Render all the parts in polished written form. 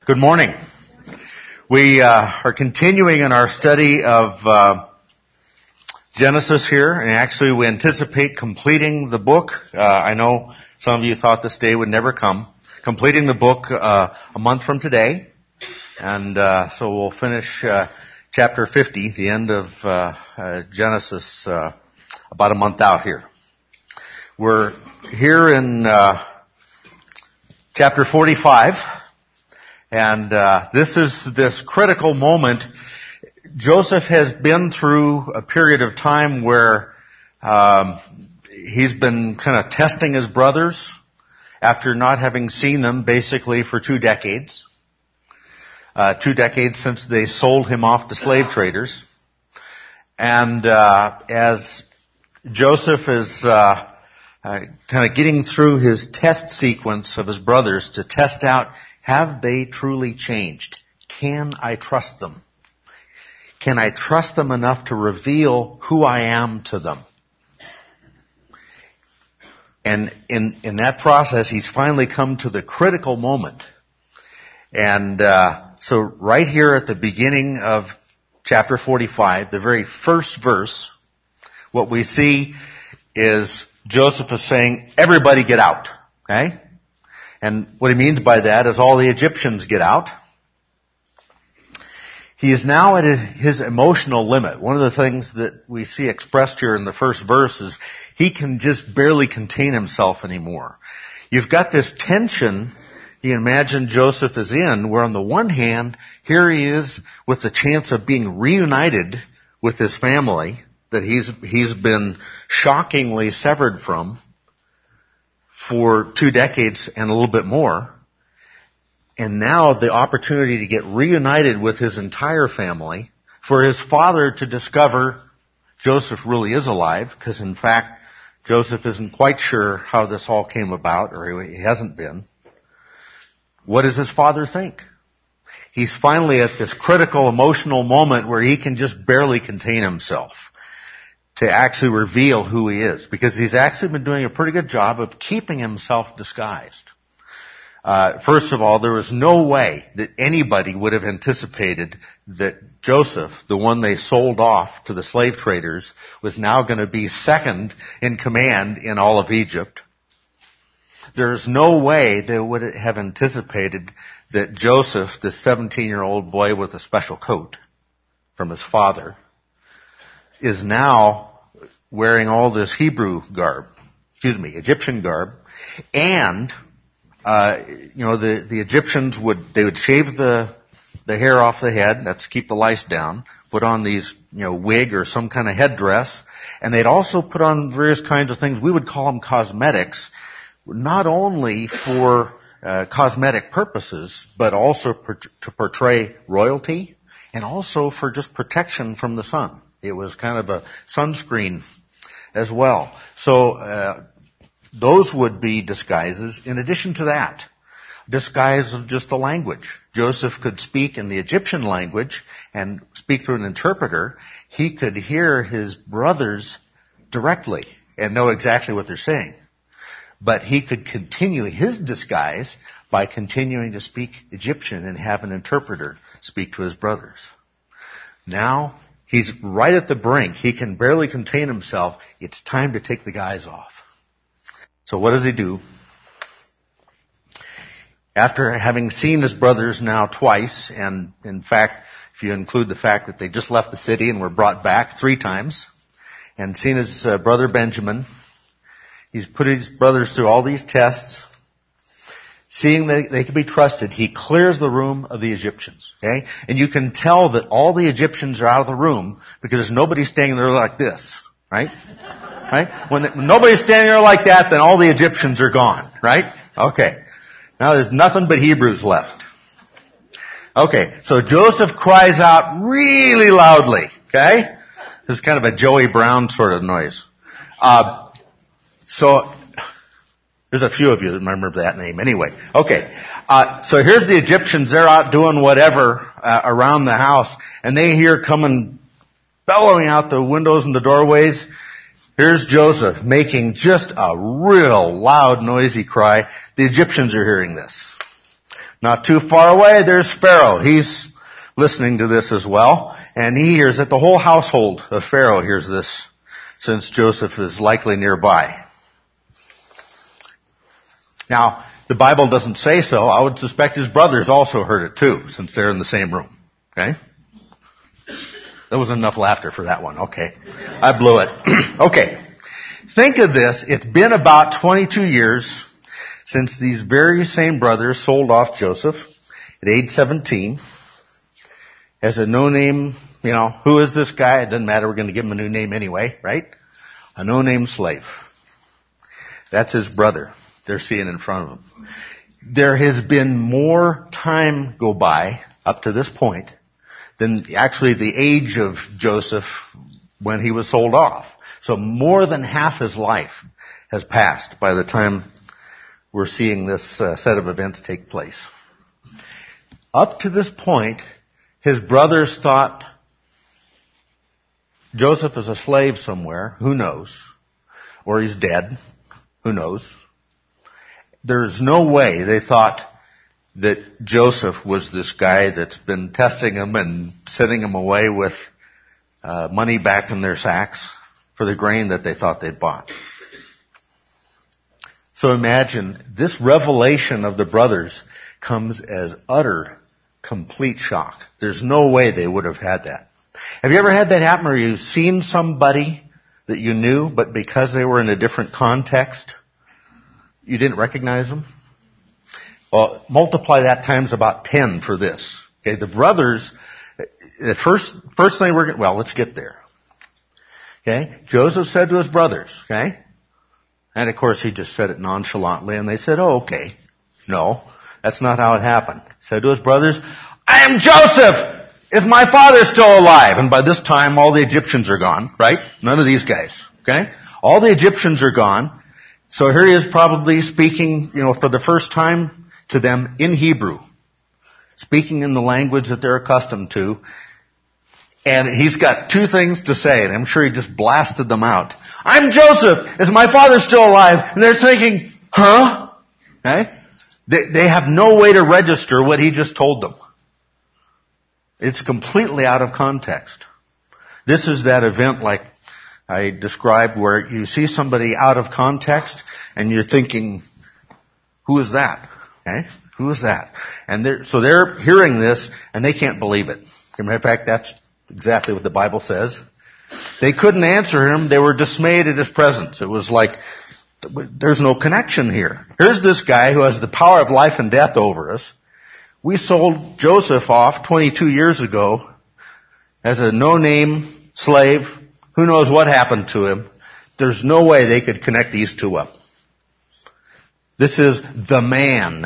Good morning. We are continuing in our study of Genesis here, and actually we anticipate completing the book. I know some of you thought this day would never come. Completing the book a month from today, and so we'll finish chapter 50, the end of Genesis, about a month out here. We're here in chapter 45. And this is this critical moment. Joseph has been through a period of time where he's been kind of testing his brothers after not having seen them basically for 2 decades. 2 decades since they sold him off to slave traders. And as Joseph is kind of getting through his test sequence of his brothers to test out, have they truly changed? Can I trust them? Can I trust them enough to reveal who I am to them? And in that process, he's finally come to the critical moment. And so right here at the beginning of chapter 45, the very first verse, what we see is Joseph is saying, everybody get out. Okay? And what he means by that is all the Egyptians get out. He is now at his emotional limit. One of the things that we see expressed here in the first verse is he can just barely contain himself anymore. You've got this tension you can imagine Joseph is in, where on the one hand, here he is with the chance of being reunited with his family that he's been shockingly severed from for 2 decades and a little bit more. And now the opportunity to get reunited with his entire family, for his father to discover Joseph really is alive, because in fact, Joseph isn't quite sure how this all came about, or he hasn't been. What does his father think? He's finally at this critical emotional moment where he can just barely contain himself to actually reveal who he is, because he's actually been doing a pretty good job of keeping himself disguised. First of all, there was no way that anybody would have anticipated that Joseph, the one they sold off to the slave traders, was now going to be second in command in all of Egypt. There's no way they would have anticipated that Joseph, the 17-year-old boy with a special coat from his father, is now wearing all this Egyptian garb, and the Egyptians would shave the hair off the head, that's keep the lice down, put on these wig or some kind of headdress, and they'd also put on various kinds of things, we would call them cosmetics, not only for cosmetic purposes, but also to portray royalty, and also for just protection from the sun. It was kind of a sunscreen as well. So those would be disguises. In addition to that, disguise of just the language. Joseph could speak in the Egyptian language and speak through an interpreter. He could hear his brothers directly and know exactly what they're saying. But he could continue his disguise by continuing to speak Egyptian and have an interpreter speak to his brothers. Now, he's right at the brink. He can barely contain himself. It's time to take the guys off. So what does he do? After having seen his brothers now twice, and in fact, if you include the fact that they just left the city and were brought back 3 times, and seen his brother Benjamin, he's put his brothers through all these tests. Seeing that they can be trusted, he clears the room of the Egyptians. Okay? And you can tell that all the Egyptians are out of the room because there's nobody standing there like this. Right? Right? When nobody's standing there like that, then all the Egyptians are gone. Right? Okay. Now there's nothing but Hebrews left. Okay. So Joseph cries out really loudly. Okay? This is kind of a Joey Brown sort of noise. So there's a few of you that remember that name anyway. Okay. So here's the Egyptians. They're out doing whatever around the house, and they hear coming, bellowing out the windows and the doorways. Here's Joseph making just a real loud, noisy cry. The Egyptians are hearing this. Not too far away, there's Pharaoh. He's listening to this as well. And he hears it. The whole household of Pharaoh hears this, since Joseph is likely nearby. Now, the Bible doesn't say so. I would suspect his brothers also heard it too, since they're in the same room. Okay? There wasn't enough laughter for that one. Okay. I blew it. Okay. Think of this. It's been about 22 years since these very same brothers sold off Joseph at age 17 as a no-name, who is this guy? It doesn't matter. We're going to give him a new name anyway, right? A no-name slave. That's his brother they're seeing in front of them. There has been more time go by up to this point than actually the age of Joseph when he was sold off. So more than half his life has passed by the time we're seeing this set of events take place. Up to this point, his brothers thought Joseph is a slave somewhere. Who knows? Or he's dead. Who knows? There's no way they thought that Joseph was this guy that's been testing them and sending them away with money back in their sacks for the grain that they thought they'd bought. So imagine this revelation of the brothers comes as utter, complete shock. There's no way they would have had that. Have you ever had that happen where you've seen somebody that you knew, but because they were in a different context, you didn't recognize them? Well, multiply that times about 10 for this. Okay, the brothers, the first thing let's get there. Okay, Joseph said to his brothers, okay, and of course he just said it nonchalantly, and they said, oh, okay. No, that's not how it happened. He said to his brothers, I am Joseph! Is my father still alive? And by this time, all the Egyptians are gone, right? None of these guys, okay? All the Egyptians are gone. So here he is probably speaking, for the first time to them in Hebrew. Speaking in the language that they're accustomed to. And he's got two things to say, and I'm sure he just blasted them out. I'm Joseph! Is my father still alive? And they're thinking, huh? Okay? They have no way to register what he just told them. It's completely out of context. This is that event like I described where you see somebody out of context and you're thinking, who is that? Okay? Who is that? And they're hearing this and they can't believe it. As a matter of fact, that's exactly what the Bible says. They couldn't answer him. They were dismayed at his presence. It was like, there's no connection here. Here's this guy who has the power of life and death over us. We sold Joseph off 22 years ago as a no-name slave. Who knows what happened to him? There's no way they could connect these two up. This is the man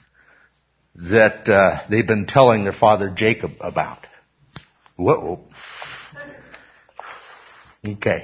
that they've been telling their father Jacob about. Whoa. Okay.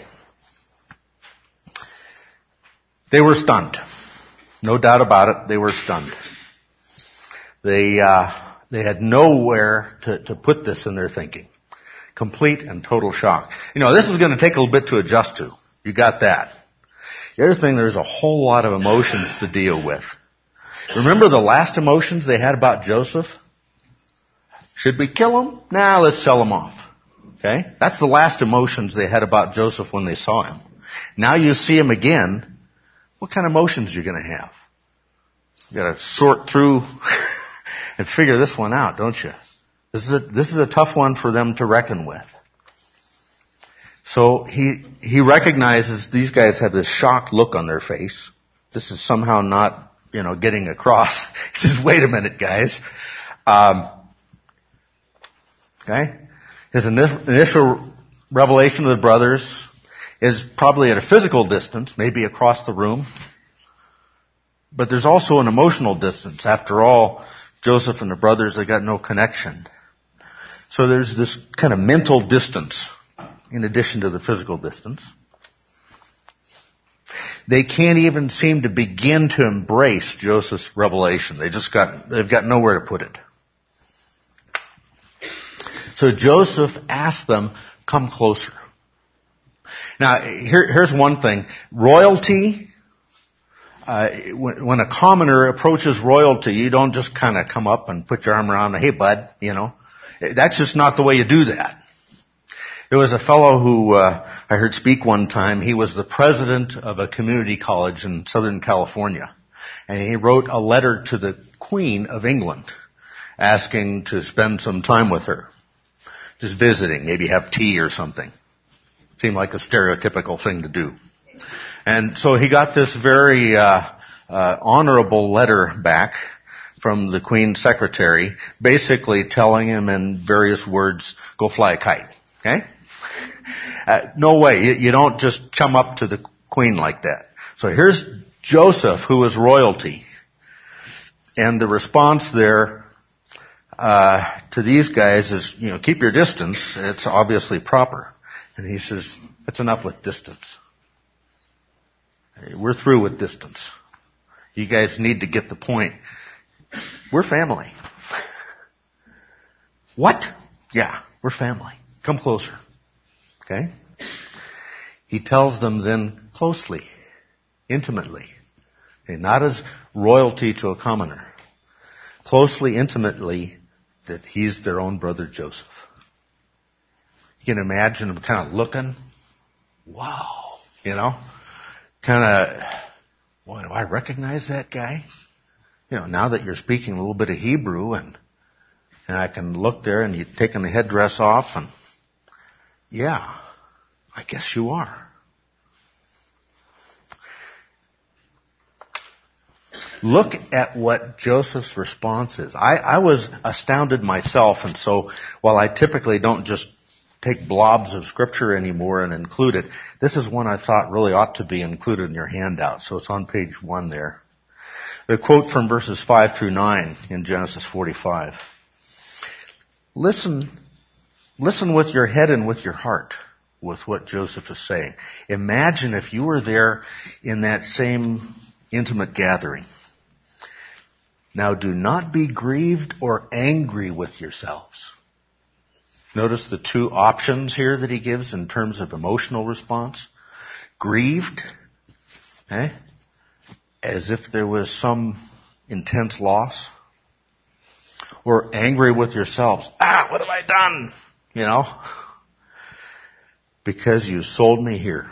They were stunned. No doubt about it, they were stunned. They had nowhere to put this in their thinking. Complete and total shock. This is going to take a little bit to adjust to. You got that. The other thing, there's a whole lot of emotions to deal with. Remember the last emotions they had about Joseph? Should we kill him? Nah, let's sell him off. Okay? That's the last emotions they had about Joseph when they saw him. Now you see him again. What kind of emotions are you going to have? You got to sort through and figure this one out, don't you? This is a tough one for them to reckon with. So he recognizes these guys have this shocked look on their face. This is somehow not, getting across. He says, wait a minute, guys. Okay? His initial revelation of the brothers is probably at a physical distance, maybe across the room. But there's also an emotional distance. After all, Joseph and the brothers, they got no connection. So there's this kind of mental distance in addition to the physical distance. They can't even seem to begin to embrace Joseph's revelation. They've got nowhere to put it. So Joseph asked them, come closer. Now, here's one thing. Royalty, when a commoner approaches royalty, you don't just kind of come up and put your arm around, hey bud, That's just not the way you do that. There was a fellow who I heard speak one time. He was the president of a community college in Southern California. And he wrote a letter to the Queen of England asking to spend some time with her. Just visiting, maybe have tea or something. Seemed like a stereotypical thing to do. And so he got this very honorable letter back from the Queen's secretary, basically telling him in various words, go fly a kite. Okay? No way. You don't just chum up to the Queen like that. So here's Joseph, who is royalty. And the response there to these guys is, keep your distance. It's obviously proper. And he says, that's enough with distance. We're through with distance. You guys need to get the point. We're family. What? Yeah, we're family. Come closer. Okay? He tells them then closely, intimately, okay, not as royalty to a commoner, closely, intimately, that he's their own brother Joseph. You can imagine him kind of looking, wow, kind of, boy, do I recognize that guy? Now that you're speaking a little bit of Hebrew and I can look there and you've taken the headdress off and, yeah, I guess you are. Look at what Joseph's response is. I was astounded myself, and so while I typically don't just take blobs of scripture anymore and include it, this is one I thought really ought to be included in your handout, so it's on page 1 there. The quote from verses 5 through 9 in Genesis 45. Listen with your head and with your heart with what Joseph is saying. Imagine if you were there in that same intimate gathering. Now do not be grieved or angry with yourselves. Notice the two options here that he gives in terms of emotional response. Grieved, as if there was some intense loss. Or angry with yourselves. What have I done? Because you sold me here.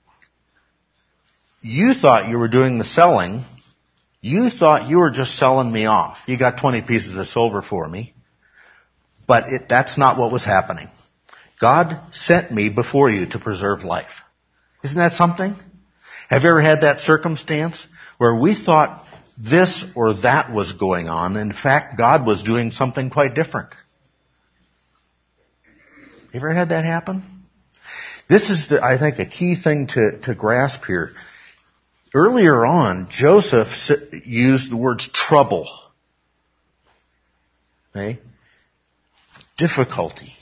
You thought you were doing the selling. You thought you were just selling me off. You got 20 pieces of silver for me. But that's not what was happening. God sent me before you to preserve life. Isn't that something? Have you ever had that circumstance where we thought this or that was going on? In fact, God was doing something quite different. You ever had that happen? This is, I think, a key thing to grasp here. Earlier on, Joseph used the words trouble. Okay? Difficulty.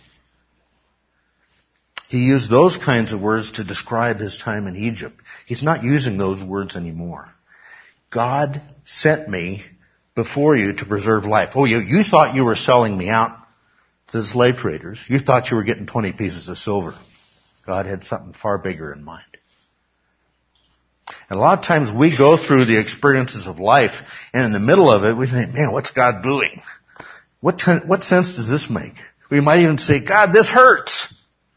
He used those kinds of words to describe his time in Egypt. He's not using those words anymore. God sent me before you to preserve life. Oh, you thought you were selling me out to the slave traders. You thought you were getting 20 pieces of silver. God had something far bigger in mind. And a lot of times we go through the experiences of life, and in the middle of it, we think, man, what's God doing? What sense does this make? We might even say, God, this hurts.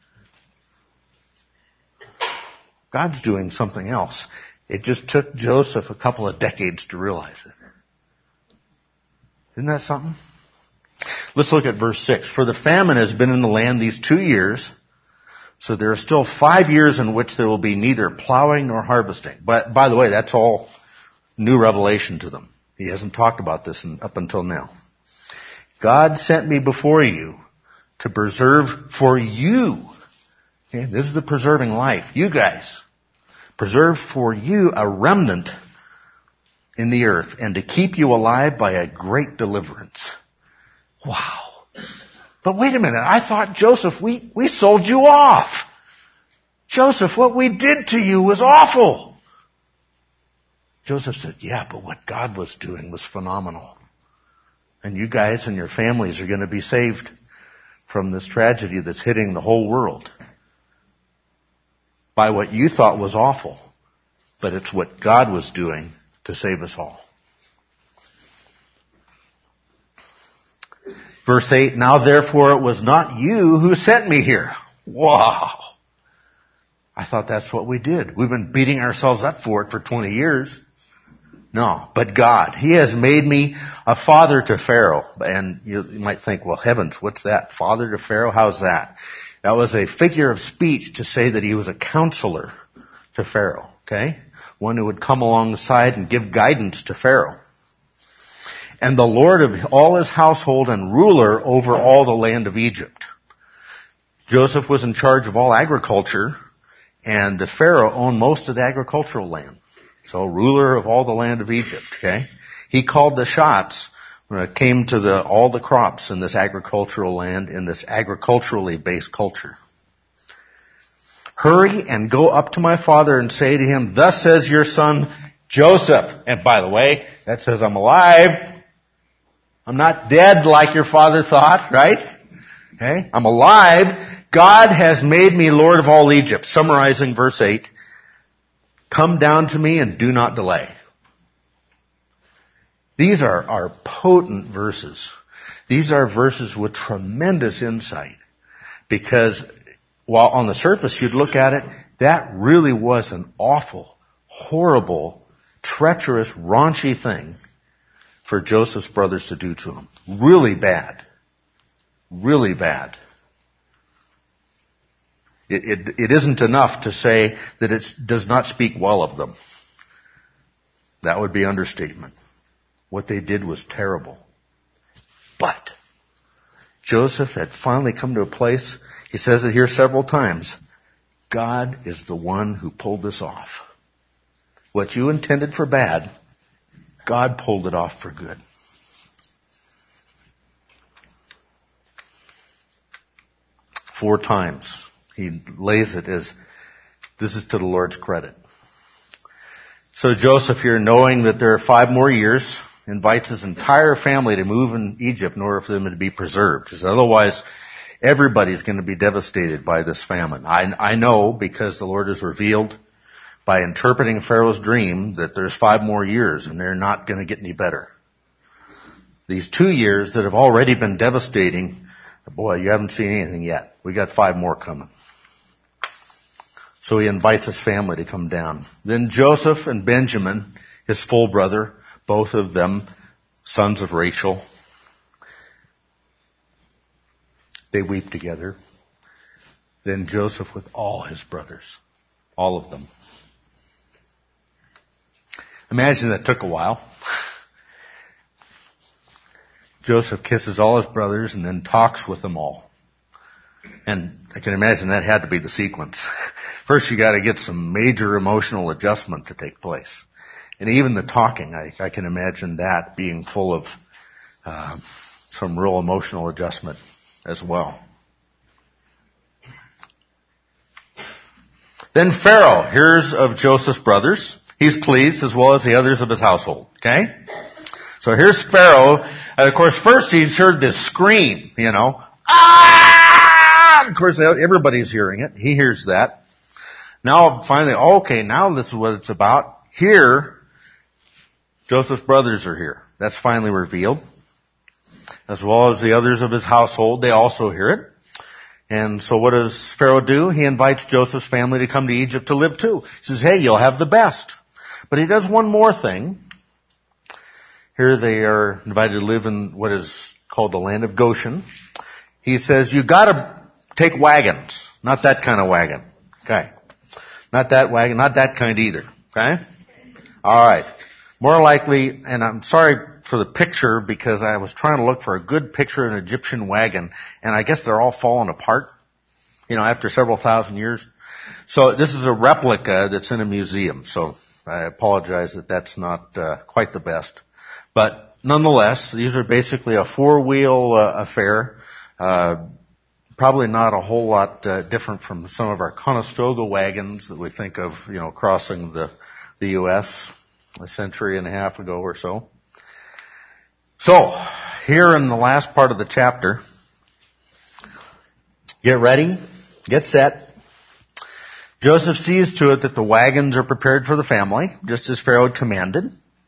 God's doing something else. It just took Joseph a couple of decades to realize it. Isn't that something? Let's look at verse 6. For the famine has been in the land these 2 years, so there are still 5 years in which there will be neither plowing nor harvesting. But by the way, that's all new revelation to them. He hasn't talked about this up until now. God sent me before you to preserve for you. Okay, this is the preserving life. You guys. Preserve for you a remnant in the earth and to keep you alive by a great deliverance. Wow. But wait a minute. I thought, Joseph, we sold you off. Joseph, what we did to you was awful. Joseph said, yeah, but what God was doing was phenomenal. And you guys and your families are going to be saved from this tragedy that's hitting the whole world by what you thought was awful. But it's what God was doing to save us all. Verse 8, now therefore it was not you who sent me here. Wow. I thought that's what we did. We've been beating ourselves up for it for 20 years. No, but God. He has made me a father to Pharaoh. And you might think, well, heavens, what's that? Father to Pharaoh? How's that? That was a figure of speech to say that he was a counselor to Pharaoh. Okay? One who would come alongside and give guidance to Pharaoh. And the Lord of all his household and ruler over all the land of Egypt. Joseph was in charge of all agriculture, and the Pharaoh owned most of the agricultural land. So ruler of all the land of Egypt, okay? He called the shots when it came to all the crops in this agricultural land, in this agriculturally based culture. Hurry and go up to my father and say to him, thus says your son Joseph. And by the way, that says I'm alive. I'm not dead like your father thought, right? Okay? I'm alive. God has made me Lord of all Egypt. Summarizing verse 8. Come down to me and do not delay. These are potent verses. These are verses with tremendous insight. Because while on the surface you'd look at it, that really was an awful, horrible, treacherous, raunchy thing for Joseph's brothers to do to him. Really bad. Really bad. It isn't enough to say that it does not speak well of them. That would be understatement. What they did was terrible. But Joseph had finally come to a place, he says it here several times, God is the one who pulled this off. What you intended for bad, God pulled it off for good. Four times. He lays it as, this is to the Lord's credit. So Joseph here, knowing that there are 5 more years, invites his entire family to move in Egypt in order for them to be preserved. Because otherwise, everybody's going to be devastated by this famine. I know because the Lord has revealed by interpreting Pharaoh's dream that there's 5 more years and they're not going to get any better. These 2 years that have already been devastating, boy, you haven't seen anything yet. We got 5 more coming. So he invites his family to come down. Then Joseph and Benjamin, his full brother, both of them sons of Rachel, they weep together. Then Joseph with all his brothers, all of them. Imagine that took a while. Joseph kisses all his brothers and then talks with them all. And I can imagine that had to be the sequence. First you got to get some major emotional adjustment to take place. And even the talking, I can imagine that being full of some real emotional adjustment as well. Then Pharaoh hears of Joseph's brothers. He's pleased, as well as the others of his household. Okay? So here's Pharaoh. And of course, first he's heard this scream, Ah! Of course, everybody's hearing it. He hears that. Now, finally, okay, now this is what it's about. Here, Joseph's brothers are here. That's finally revealed. As well as the others of his household, they also hear it. And so what does Pharaoh do? He invites Joseph's family to come to Egypt to live too. He says, hey, you'll have the best. But he does one more thing. Here they are invited to live in what is called the land of Goshen. He says, you gotta take wagons. Not that kind of wagon. Okay. Not that wagon, not that kind either. Okay? Alright. More likely, and I'm sorry for the picture because I was trying to look for a good picture of an Egyptian wagon, and I guess they're all falling apart, after several thousand years. So this is a replica that's in a museum, so I apologize that that's not quite the best. But nonetheless, these are basically a 4-wheel affair. Probably not a whole lot different from some of our Conestoga wagons that we think of, crossing the U.S. a century and a half ago or so. So, here in the last part of the chapter, get ready, get set. Joseph sees to it that the wagons are prepared for the family, just as Pharaoh had commanded.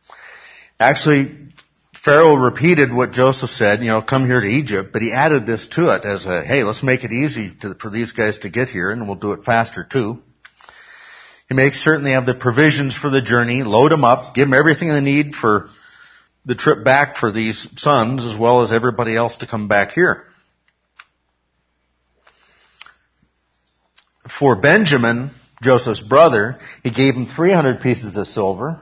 Actually, Pharaoh repeated what Joseph said, come here to Egypt, but he added this to it as hey, let's make it easy for these guys to get here, and we'll do it faster too. He makes certain they have the provisions for the journey, load them up, give them everything they need for the trip back for these sons, as well as everybody else to come back here. For Benjamin, Joseph's brother, he gave him 300 pieces of silver.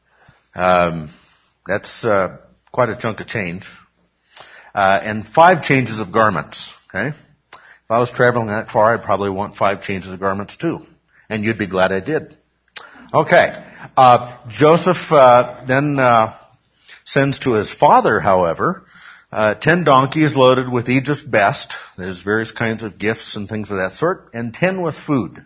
That's quite a chunk of change. And 5 changes of garments. Okay? If I was traveling that far, I'd probably want 5 changes of garments too. And you'd be glad I did. Okay. Joseph then sends to his father, however, 10 donkeys loaded with Egypt's best. There's various kinds of gifts and things of that sort. And 10 with food.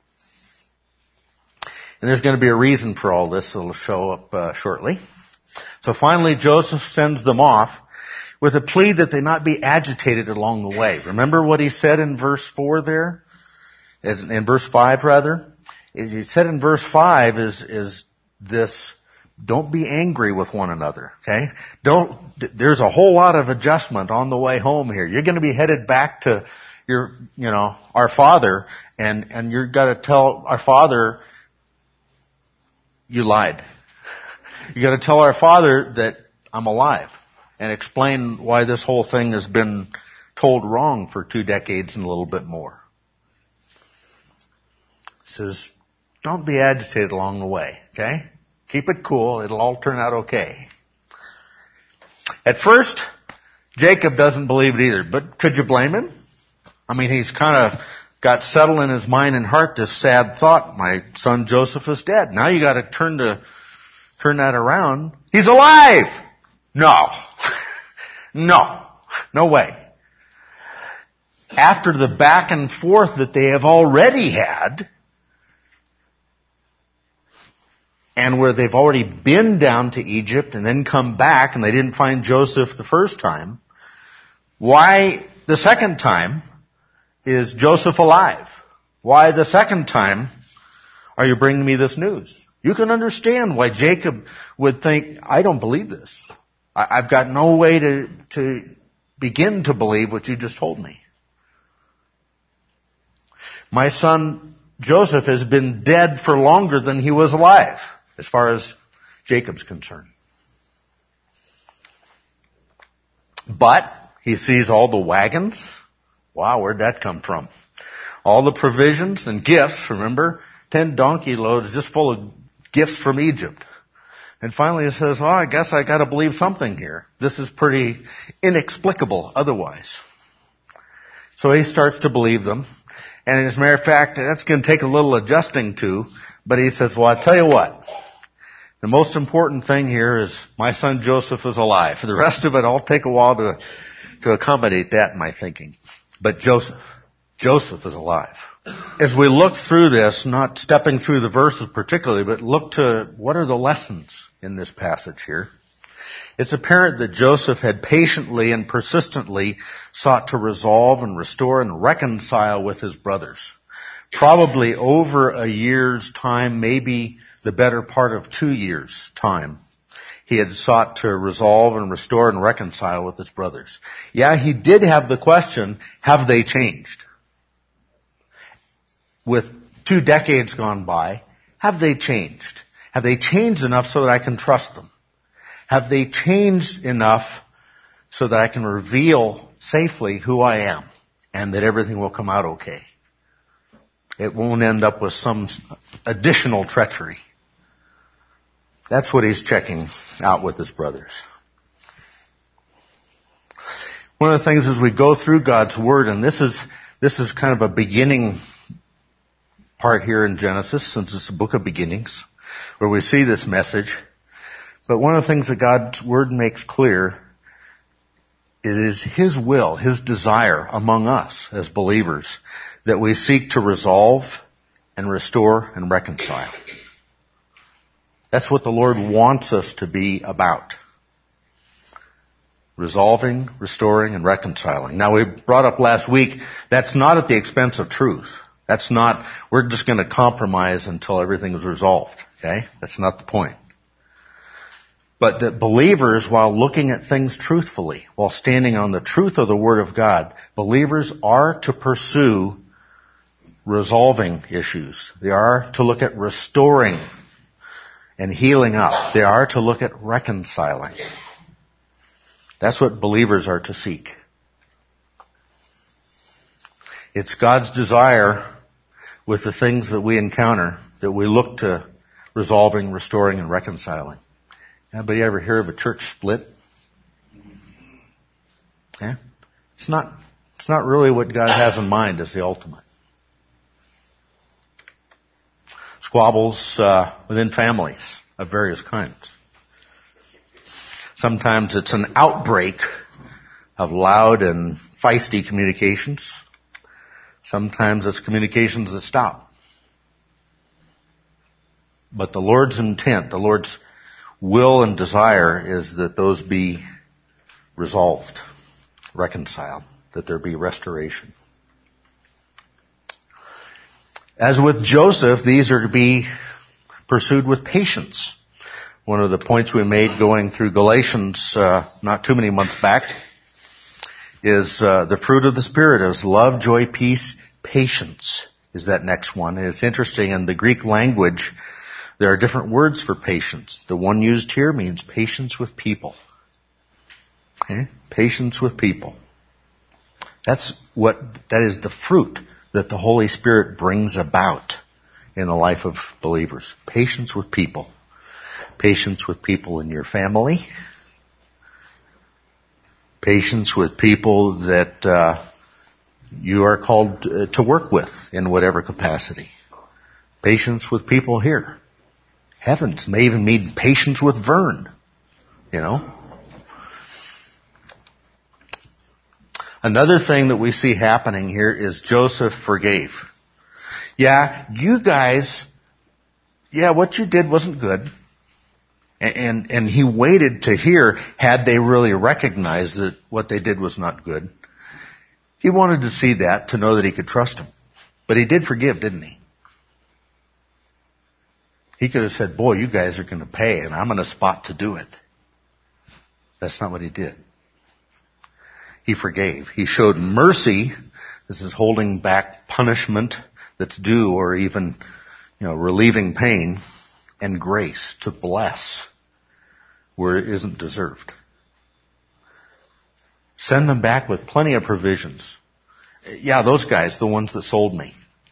And there's going to be a reason for all this that will show up shortly. So finally, Joseph sends them off with a plea that they not be agitated along the way. Remember what he said in verse 4 there? In verse 5, rather? He said in verse 5 is this, don't be angry with one another, okay? There's a whole lot of adjustment on the way home here. You're going to be headed back to our father, and you've got to tell our father, you lied. You got to tell our father that I'm alive and explain why this whole thing has been told wrong for 2 decades and a little bit more. He says, don't be agitated along the way, okay? Keep it cool. It'll all turn out okay. At first, Jacob doesn't believe it either, but could you blame him? I mean, he's kind of got settled in his mind and heart this sad thought, my son Joseph is dead. Now you got to turn that around. He's alive! No. No way. After the back and forth that they have already had, and where they've already been down to Egypt and then come back and they didn't find Joseph the first time, why the second time is Joseph alive? Why the second time are you bringing me this news? You can understand why Jacob would think, I don't believe this. I've got no way to begin to believe what you just told me. My son Joseph has been dead for longer than he was alive, as far as Jacob's concerned. But he sees all the wagons. Wow, where'd that come from? All the provisions and gifts, remember? 10 donkey loads just full of gifts from Egypt. And finally he says, I guess I gotta believe something here. This is pretty inexplicable otherwise. So he starts to believe them. And as a matter of fact, that's going to take a little adjusting to. But he says, well, I'll tell you what. The most important thing here is my son Joseph is alive. For the rest of it, I'll take a while to accommodate that in my thinking. But Joseph is alive. As we look through this, not stepping through the verses particularly, but look to what are the lessons in this passage here. It's apparent that Joseph had patiently and persistently sought to resolve and restore and reconcile with his brothers. Probably over a year's time, maybe the better part of 2 years' time, he had sought to resolve and restore and reconcile with his brothers. Yeah, he did have the question, have they changed? With 2 decades gone by, have they changed? Have they changed enough so that I can trust them? Have they changed enough so that I can reveal safely who I am and that everything will come out okay? It won't end up with some additional treachery. That's what he's checking out with his brothers. One of the things as we go through God's Word, and this is kind of a beginning part here in Genesis, since it's a book of beginnings, where we see this message. But one of the things that God's Word makes clear, it is His will, His desire among us as believers that we seek to resolve and restore and reconcile. That's what the Lord wants us to be about. Resolving, restoring, and reconciling. Now we brought up last week, that's not at the expense of truth. That's not, we're just going to compromise until everything is resolved. Okay? That's not the point. But that believers, while looking at things truthfully, while standing on the truth of the Word of God, believers are to pursue resolving issues. They are to look at restoring and healing up. They are to look at reconciling. That's what believers are to seek. It's God's desire with the things that we encounter that we look to resolving, restoring, and reconciling. Anybody ever hear of a church split? Yeah? It's not really what God has in mind as the ultimate. Squabbles within families of various kinds. Sometimes it's an outbreak of loud and feisty communications. Sometimes it's communications that stop. But the Lord's intent, the Lord's will and desire is that those be resolved, reconciled, that there be restoration. As with Joseph, these are to be pursued with patience. One of the points we made going through Galatians not too many months back is the fruit of the Spirit is love, joy, peace, patience is that next one. And it's interesting, in the Greek language, there are different words for patience. The one used here means patience with people. Okay? Patience with people. That is the fruit that the Holy Spirit brings about in the life of believers. Patience with people. Patience with people in your family. Patience with people that you are called to work with in whatever capacity. Patience with people here. Heavens, may even mean patience with Vern. You know? Another thing that we see happening here is Joseph forgave. Yeah, you guys, what you did wasn't good. And he waited to hear, had they really recognized that what they did was not good. He wanted to see that, to know that he could trust him. But he did forgive, didn't he? He could have said, boy, you guys are going to pay, and I'm in a spot to do it. That's not what he did. He forgave. He showed mercy. This is holding back punishment that's due, or even, relieving pain, and grace to bless where it isn't deserved. Send them back with plenty of provisions. Yeah, those guys, the ones that sold me.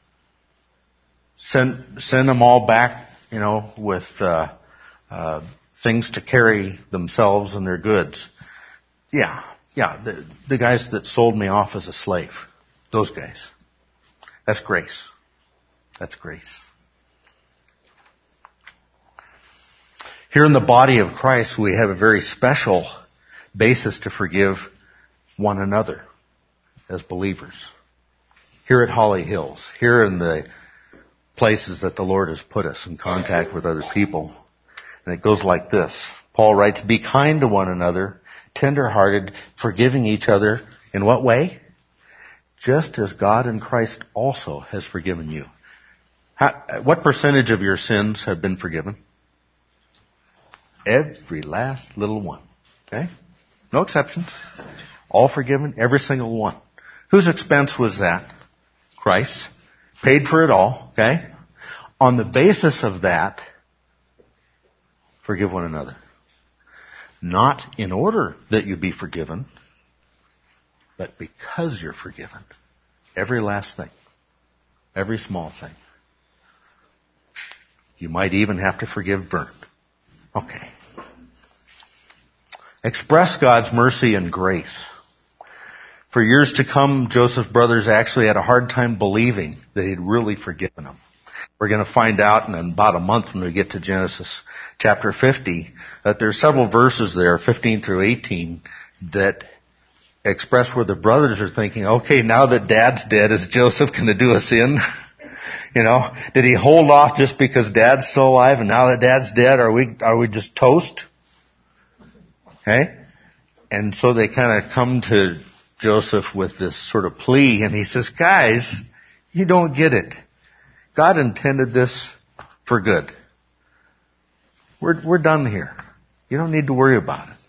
Send them all back, with things to carry themselves and their goods. Yeah, the guys that sold me off as a slave. Those guys. That's grace. That's grace. Here in the body of Christ, we have a very special basis to forgive one another as believers. Here at Holly Hills, here in the places that the Lord has put us in contact with other people. And it goes like this. Paul writes, be kind to one another, tender-hearted, forgiving each other. In what way? Just as God in Christ also has forgiven you. What percentage of your sins have been forgiven? Every last little one. Okay? No exceptions. All forgiven, every single one. Whose expense was that? Christ's. Paid for it all. Okay? On the basis of that, forgive one another. Not in order that you be forgiven, but because you're forgiven. Every last thing. Every small thing. You might even have to forgive Bernd. Okay. Express God's mercy and grace. For years to come, Joseph's brothers actually had a hard time believing that he'd really forgiven them. We're going to find out in about a month when we get to Genesis chapter 50 that there's several verses there, 15 through 18, that express where the brothers are thinking, okay, now that Dad's dead, is Joseph going to do us in? Did he hold off just because Dad's still alive, and now that Dad's dead, are we just toast? Okay? And so they kind of come to Joseph with this sort of plea, and he says, guys, you don't get it. God intended this for good. We're done here. You don't need to worry about it.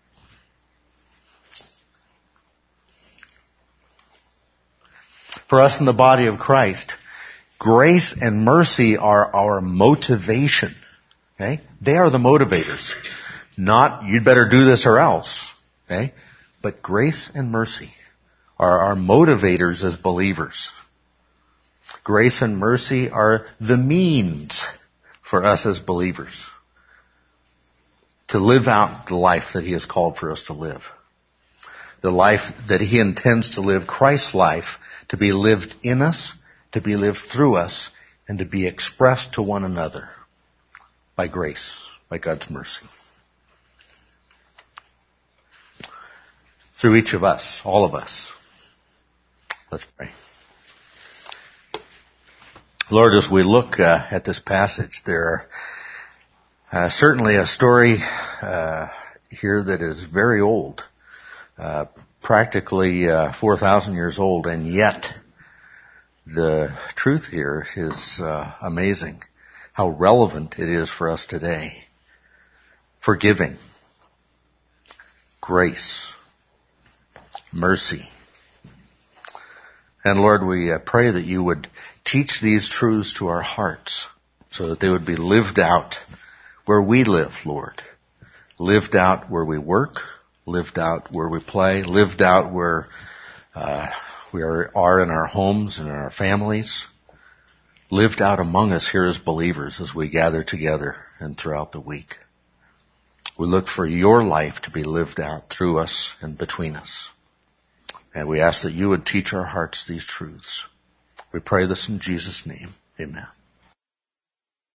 For us in the body of Christ, grace and mercy are our motivation. Okay? They are the motivators. Not, you'd better do this or else. Okay? But grace and mercy are our motivators as believers. Grace and mercy are the means for us as believers to live out the life that He has called for us to live. The life that He intends to live, Christ's life, to be lived in us, to be lived through us, and to be expressed to one another by grace, by God's mercy. Through each of us, all of us. Let's pray. Lord, as we look at this passage, there are certainly a story here that is very old, practically 4,000 years old, and yet the truth here is amazing, how relevant it is for us today. Forgiving, grace, mercy. And Lord, we pray that you would teach these truths to our hearts so that they would be lived out where we live, Lord. Lived out where we work, lived out where we play, lived out where we are in our homes and in our families, lived out among us here as believers as we gather together and throughout the week. We look for your life to be lived out through us and between us. And we ask that you would teach our hearts these truths. We pray this in Jesus' name. Amen.